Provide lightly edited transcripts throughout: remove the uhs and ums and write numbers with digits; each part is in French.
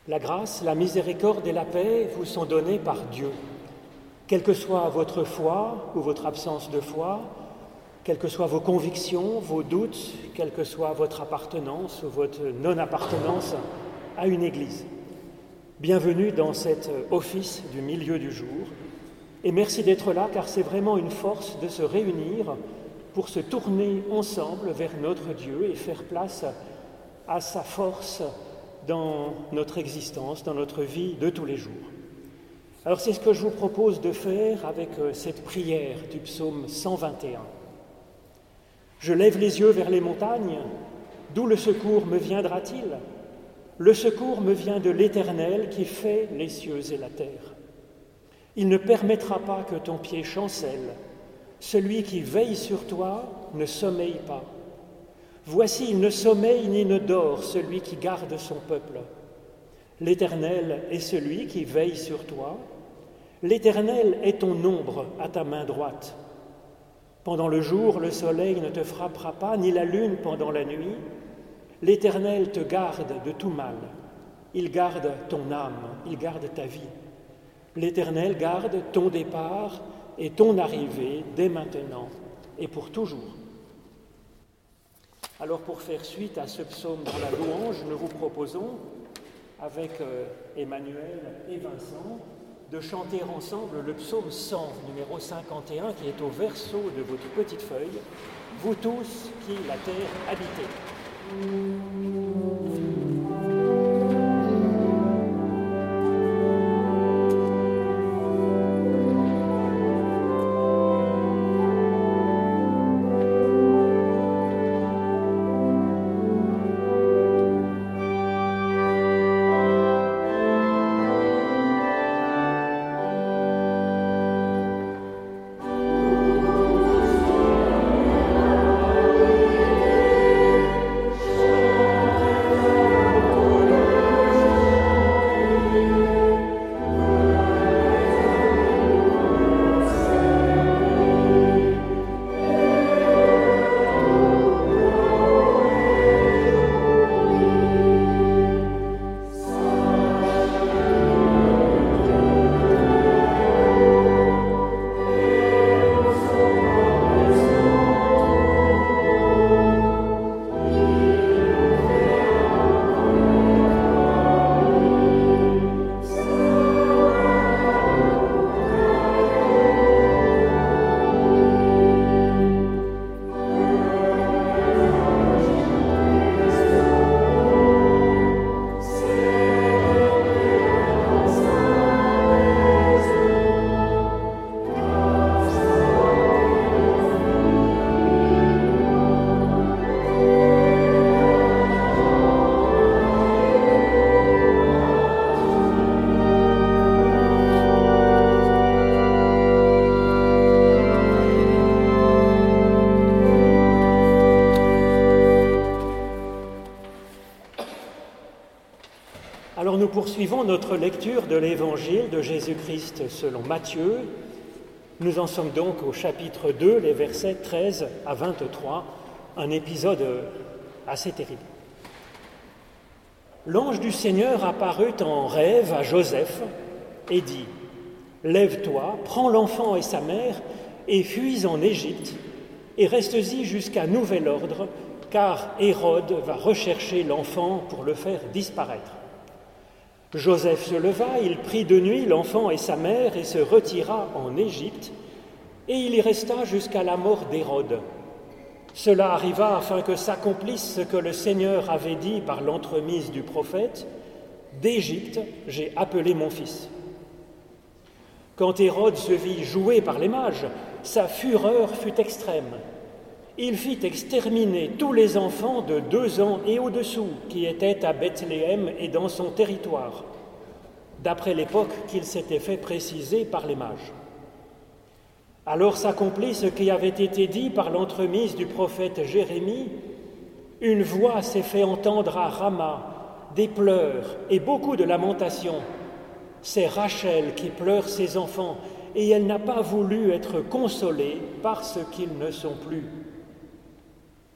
La grâce, la miséricorde et la paix vous sont données par Dieu. Quelle que soit votre foi ou votre absence de foi, quelles que soient vos convictions, vos doutes, quelle que soit votre appartenance ou votre non-appartenance à une église. Bienvenue dans cet office du milieu du jour. Et merci d'être là, car c'est vraiment une force de se réunir pour se tourner ensemble vers notre Dieu et faire place à sa force dans notre existence, dans notre vie de tous les jours. Alors c'est ce que je vous propose de faire avec cette prière du psaume 121. Je lève les yeux vers les montagnes, d'où le secours me viendra-t-il ? Le secours me vient de l'Éternel qui fait les cieux et la terre. Il ne permettra pas que ton pied chancelle. Celui qui veille sur toi ne sommeille pas. Voici, il ne sommeille ni ne dort, celui qui garde son peuple. L'Éternel est celui qui veille sur toi. L'Éternel est ton ombre à ta main droite. Pendant le jour, le soleil ne te frappera pas, ni la lune pendant la nuit. L'Éternel te garde de tout mal. Il garde ton âme, il garde ta vie. L'Éternel garde ton départ et ton arrivée dès maintenant et pour toujours. Alors pour faire suite à ce psaume dans la louange, nous vous proposons, avec Emmanuel et Vincent, de chanter ensemble le psaume 100, numéro 51, qui est au verso de votre petite feuille, « Vous tous qui la terre habitez ». Alors nous poursuivons notre lecture de l'Évangile de Jésus-Christ selon Matthieu. Nous en sommes donc au chapitre 2, les versets 13 à 23, un épisode assez terrible. L'ange du Seigneur apparut en rêve à Joseph et dit « Lève-toi, prends l'enfant et sa mère et fuis en Égypte et reste-y jusqu'à nouvel ordre, car Hérode va rechercher l'enfant pour le faire disparaître. » Joseph se leva, il prit de nuit l'enfant et sa mère et se retira en Égypte, et il y resta jusqu'à la mort d'Hérode. Cela arriva afin que s'accomplisse ce que le Seigneur avait dit par l'entremise du prophète « D'Égypte, j'ai appelé mon fils ». Quand Hérode se vit joué par les mages, sa fureur fut extrême. Il fit exterminer tous les enfants de 2 ans et au-dessous qui étaient à Bethléem et dans son territoire, d'après l'époque qu'il s'était fait préciser par les mages. Alors s'accomplit ce qui avait été dit par l'entremise du prophète Jérémie. Une voix s'est fait entendre à Rama, des pleurs et beaucoup de lamentations. C'est Rachel qui pleure ses enfants, et elle n'a pas voulu être consolée parce qu'ils ne sont plus.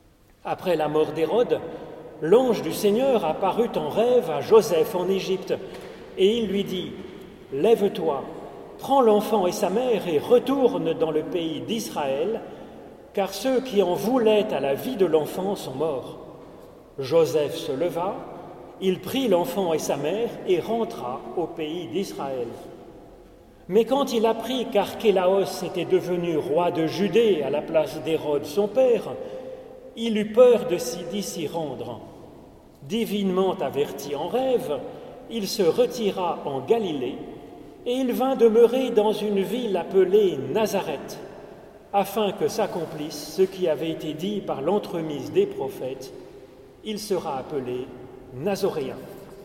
Après la mort d'Hérode, l'ange du Seigneur apparut en rêve à Joseph en Égypte et il lui dit « Lève-toi, prends l'enfant et sa mère et retourne dans le pays d'Israël, car ceux qui en voulaient à la vie de l'enfant sont morts. » Joseph se leva, il prit l'enfant et sa mère et rentra au pays d'Israël. Mais quand il apprit qu'Archélaos était devenu roi de Judée à la place d'Hérode son père, il eut peur d'y s'y rendre. Divinement averti en rêve, il se retira en Galilée et il vint demeurer dans une ville appelée Nazareth, afin que s'accomplisse ce qui avait été dit par l'entremise des prophètes, il sera appelé Nazoréen.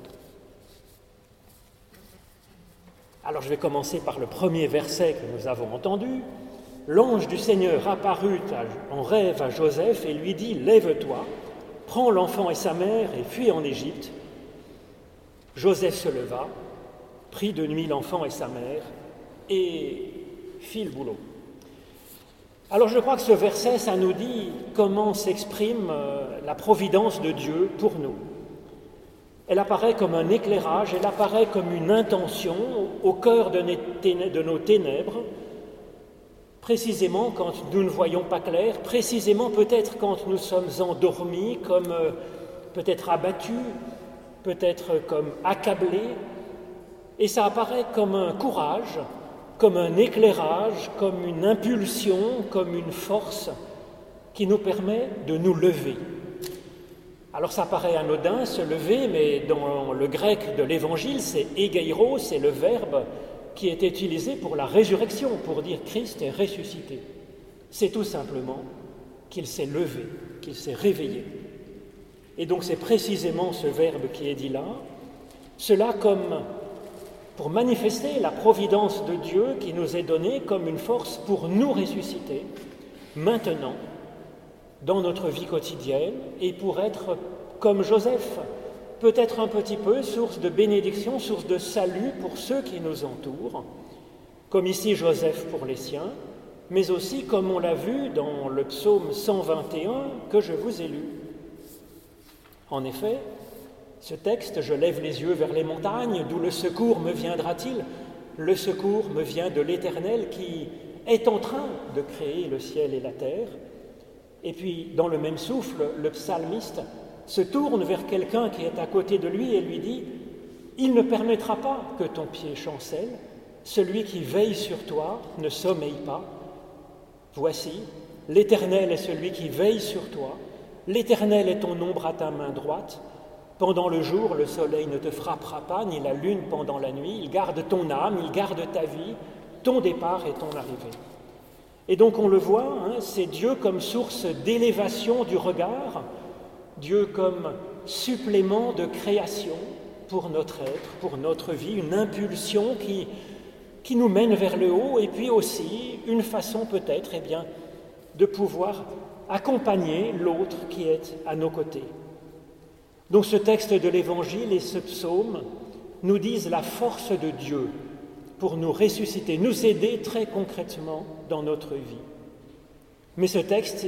Alors je vais commencer par le premier verset que nous avons entendu. L'ange du Seigneur apparut en rêve à Joseph et lui dit « Lève-toi, prends l'enfant et sa mère et fuis en Égypte. » Joseph se leva, prit de nuit l'enfant et sa mère et fit le boulot. Alors je crois que ce verset, ça nous dit comment s'exprime la providence de Dieu pour nous. Elle apparaît comme un éclairage, elle apparaît comme une intention au cœur de nos ténèbres, précisément quand nous ne voyons pas clair, précisément peut-être quand nous sommes endormis, comme peut-être abattus, peut-être comme accablés, et ça apparaît comme un courage, comme un éclairage, comme une impulsion, comme une force qui nous permet de nous lever. Alors ça paraît anodin, se lever, mais dans le grec de l'Évangile, c'est égeiro, c'est le verbe qui est utilisé pour la résurrection, pour dire Christ est ressuscité. C'est tout simplement qu'il s'est levé, qu'il s'est réveillé. Et donc c'est précisément ce verbe qui est dit là, cela comme pour manifester la providence de Dieu qui nous est donnée comme une force pour nous ressusciter, maintenant, dans notre vie quotidienne, et pour être, comme Joseph, peut-être un petit peu source de bénédiction, source de salut pour ceux qui nous entourent, comme ici Joseph pour les siens, mais aussi comme on l'a vu dans le psaume 121 que je vous ai lu. En effet, ce texte, je lève les yeux vers les montagnes, d'où le secours me viendra-t-il ? Le secours me vient de l'Éternel qui est en train de créer le ciel et la terre. Et puis, dans le même souffle, le psalmiste se tourne vers quelqu'un qui est à côté de lui et lui dit « Il ne permettra pas que ton pied chancelle, celui qui veille sur toi ne sommeille pas. Voici, l'Éternel est celui qui veille sur toi, l'Éternel est ton ombre à ta main droite. Pendant le jour, le soleil ne te frappera pas, ni la lune pendant la nuit. Il garde ton âme, il garde ta vie, ton départ et ton arrivée. » Et donc on le voit, c'est Dieu comme source d'élévation du regard, Dieu comme supplément de création pour notre être, pour notre vie, une impulsion qui nous mène vers le haut, et puis aussi une façon peut-être de pouvoir accompagner l'autre qui est à nos côtés. Donc ce texte de l'Évangile et ce psaume nous disent la force de Dieu pour nous ressusciter, nous aider très concrètement dans notre vie. Mais ces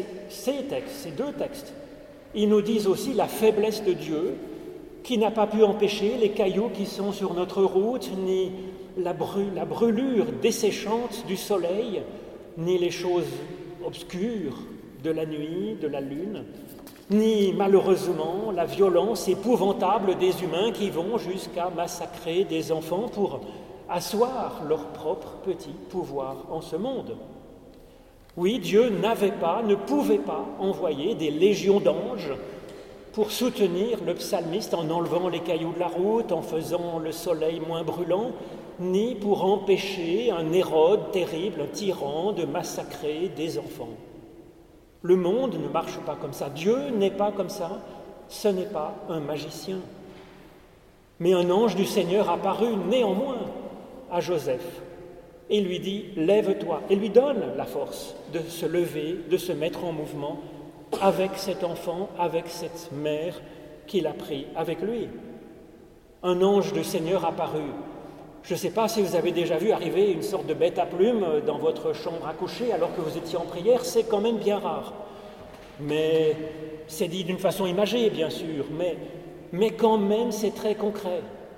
deux textes, ils nous disent aussi la faiblesse de Dieu qui n'a pas pu empêcher les cailloux qui sont sur notre route, ni la brûlure desséchante du soleil, ni les choses obscures de la nuit, de la lune, ni malheureusement la violence épouvantable des humains qui vont jusqu'à massacrer des enfants pour asseoir leur propre petit pouvoir en ce monde. Oui, Dieu ne pouvait pas envoyer des légions d'anges pour soutenir le psalmiste en enlevant les cailloux de la route, en faisant le soleil moins brûlant, ni pour empêcher un Hérode terrible, un tyran, de massacrer des enfants. Le monde ne marche pas comme ça. Dieu n'est pas comme ça. Ce n'est pas un magicien. Mais un ange du Seigneur apparut néanmoins à Joseph et lui dit « Lève-toi » et lui donne la force de se lever, de se mettre en mouvement avec cet enfant, avec cette mère qu'il a pris avec lui. Un ange du Seigneur apparut. Je ne sais pas si vous avez déjà vu arriver une sorte de bête à plumes dans votre chambre à coucher alors que vous étiez en prière, c'est quand même bien rare. Mais c'est dit d'une façon imagée, bien sûr, mais quand même c'est très concret.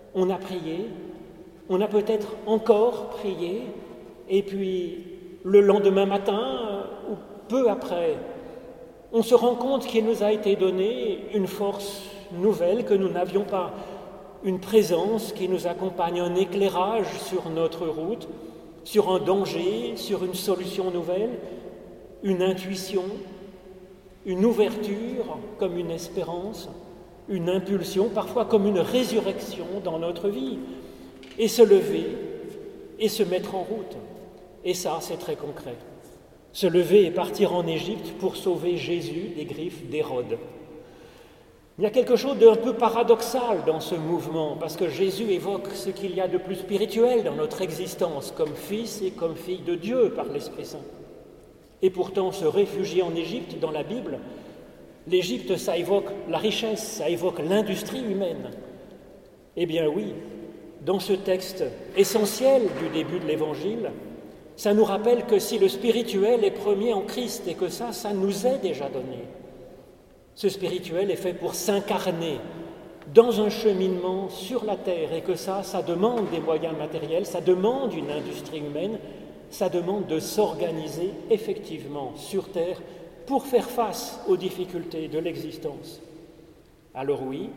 On a prié, on a peut-être encore prié, et puis le lendemain matin, ou peu après, on se rend compte qu'il nous a été donné une force nouvelle que nous n'avions pas, une présence qui nous accompagne, un éclairage sur notre route, sur un danger, sur une solution nouvelle, une intuition, une ouverture comme une espérance, une impulsion, parfois comme une résurrection dans notre vie, et se lever et se mettre en route. Et ça, c'est très concret. Se lever et partir en Égypte pour sauver Jésus des griffes d'Hérode. Il y a quelque chose d'un peu paradoxal dans ce mouvement, parce que Jésus évoque ce qu'il y a de plus spirituel dans notre existence, comme fils et comme fille de Dieu par l'Esprit Saint. Et pourtant, se réfugier en Égypte, dans la Bible, l'Égypte, ça évoque la richesse, ça évoque l'industrie humaine. Eh bien oui, dans ce texte essentiel du début de l'Évangile, ça nous rappelle que si le spirituel est premier en Christ et que ça nous est déjà donné, ce spirituel est fait pour s'incarner dans un cheminement sur la terre et que ça demande des moyens matériels, ça demande une industrie humaine, ça demande de s'organiser effectivement sur terre pour faire face aux difficultés de l'existence. Alors oui,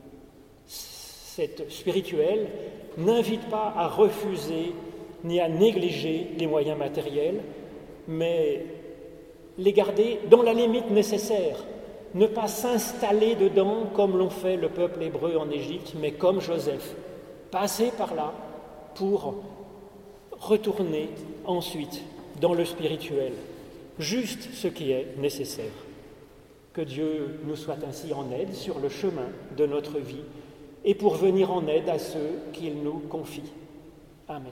cette spirituelle n'invite pas à refuser ni à négliger les moyens matériels, mais les garder dans la limite nécessaire, ne pas s'installer dedans comme l'ont fait le peuple hébreu en Égypte, mais comme Joseph, passer par là pour retourner ensuite dans le spirituel, juste ce qui est nécessaire. Que Dieu nous soit ainsi en aide sur le chemin de notre vie et pour venir en aide à ceux qu'il nous confie. Amen.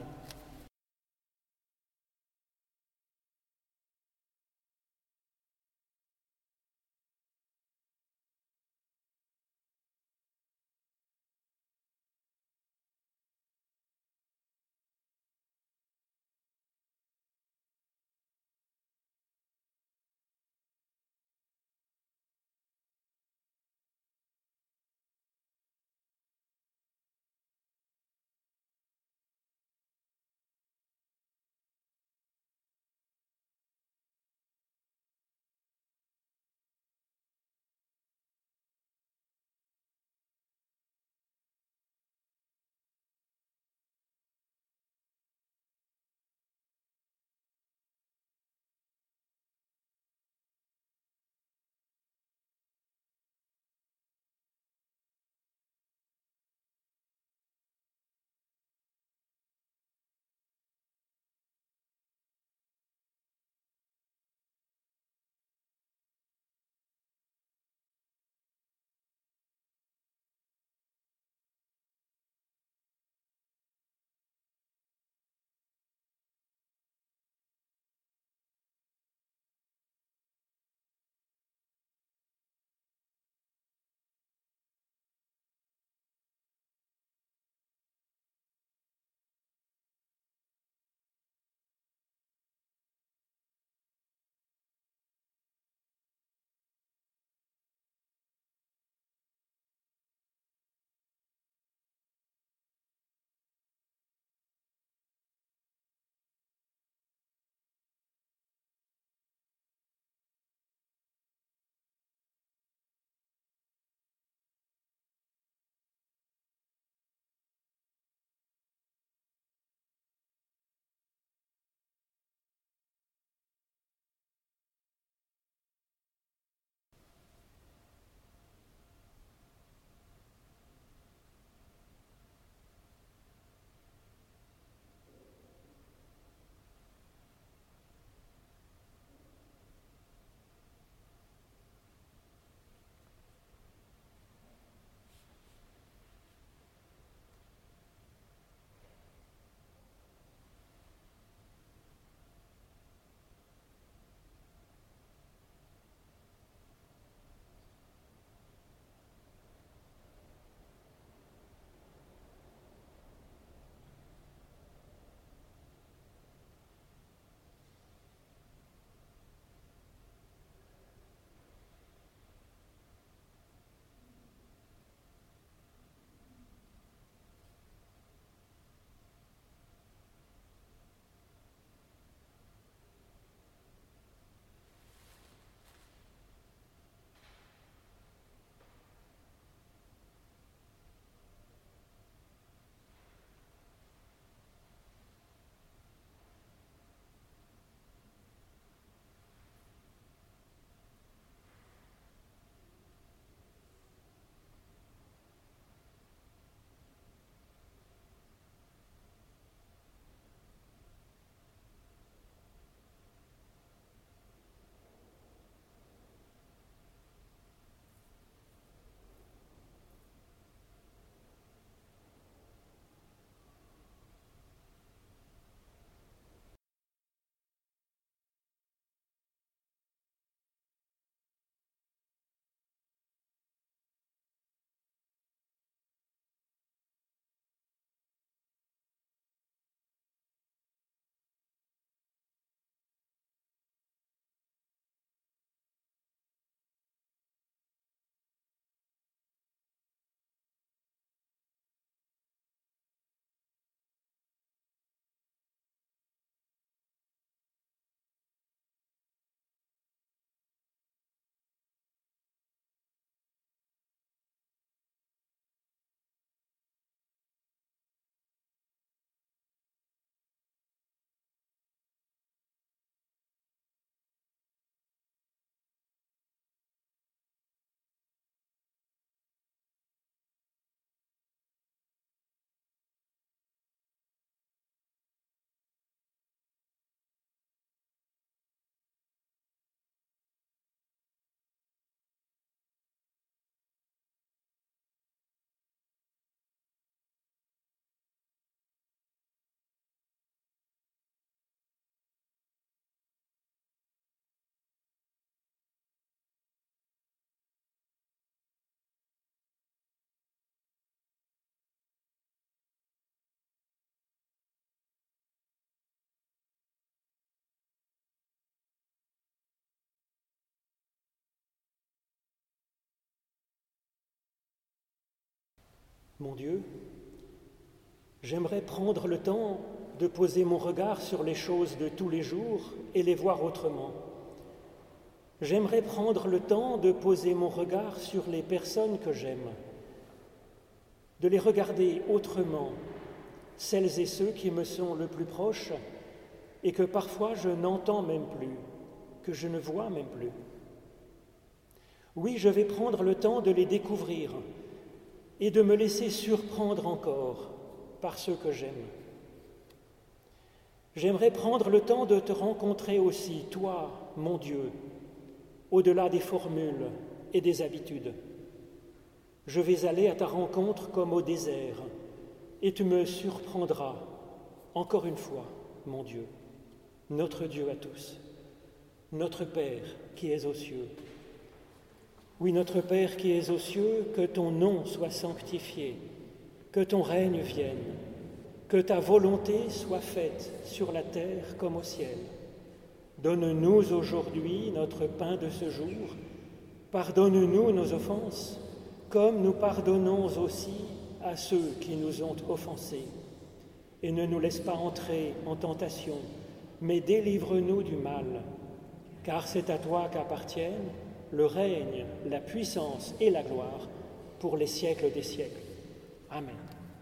Mon Dieu, j'aimerais prendre le temps de poser mon regard sur les choses de tous les jours et les voir autrement. J'aimerais prendre le temps de poser mon regard sur les personnes que j'aime, de les regarder autrement, celles et ceux qui me sont le plus proches et que parfois je n'entends même plus, que je ne vois même plus. Oui, je vais prendre le temps de les découvrir et de me laisser surprendre encore par ceux que j'aime. J'aimerais prendre le temps de te rencontrer aussi, toi, mon Dieu, au-delà des formules et des habitudes. Je vais aller à ta rencontre comme au désert, et tu me surprendras, encore une fois, mon Dieu, notre Dieu à tous, notre Père qui es aux cieux. Oui, notre Père qui es aux cieux, que ton nom soit sanctifié, que ton règne vienne, que ta volonté soit faite sur la terre comme au ciel. Donne-nous aujourd'hui notre pain de ce jour. Pardonne-nous nos offenses, comme nous pardonnons aussi à ceux qui nous ont offensés. Et ne nous laisse pas entrer en tentation, mais délivre-nous du mal. Car c'est à toi qu'appartiennent le règne, la puissance et la gloire pour les siècles des siècles. Amen.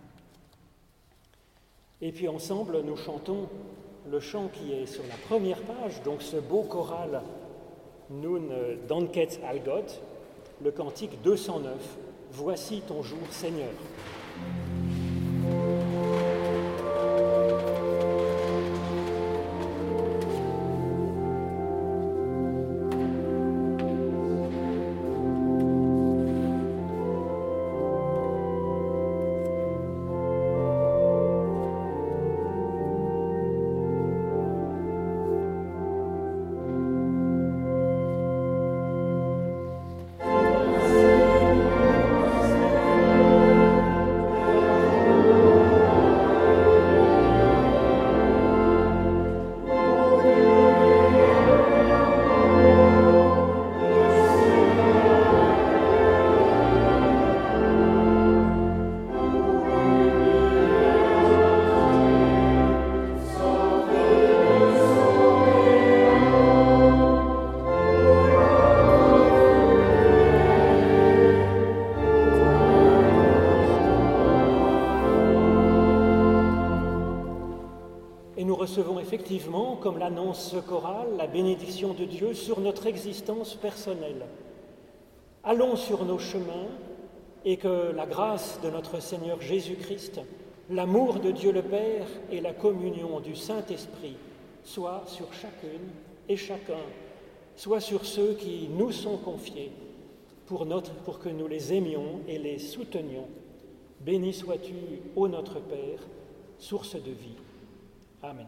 Et puis ensemble, nous chantons le chant qui est sur la première page, donc ce beau choral Nun danket al Gott, le cantique 209, « Voici ton jour, Seigneur ». Recevons effectivement, comme l'annonce ce choral, la bénédiction de Dieu sur notre existence personnelle. Allons sur nos chemins et que la grâce de notre Seigneur Jésus-Christ, l'amour de Dieu le Père et la communion du Saint-Esprit soient sur chacune et chacun, soient sur ceux qui nous sont confiés pour que nous les aimions et les soutenions. Béni sois-tu, ô notre Père, source de vie. Amen.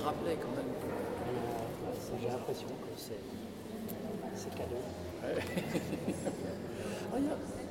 rappeler quand même. J'ai l'impression que c'est cadeau. Ouais. Ah,